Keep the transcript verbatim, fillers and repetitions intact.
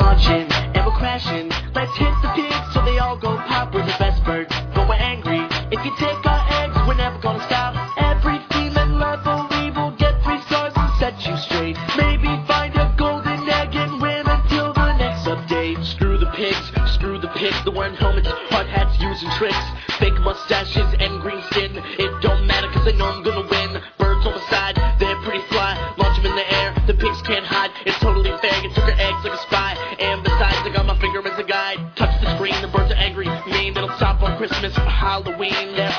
launching and we're crashing. Let's hit the pigs so they all go pop. We're the best birds, but we're angry. If you take our eggs, we're never gonna stop. Every female level we will get three stars and set you straight. Maybe find a golden egg and win until the next update. Screw the pigs, screw the pigs. They're wearing helmets, hard hats, using tricks. Fake mustaches and green skin. It don't matter cause I know I'm gonna win. Birds on the side, they're pretty fly. Launch them in the air, the pigs can't hide. It's totally fair, you took her eggs like a spy. And besides, I got my finger as a guide. Touch the screen, the birds are angry, mean. They don't stop on Christmas or Halloween. They're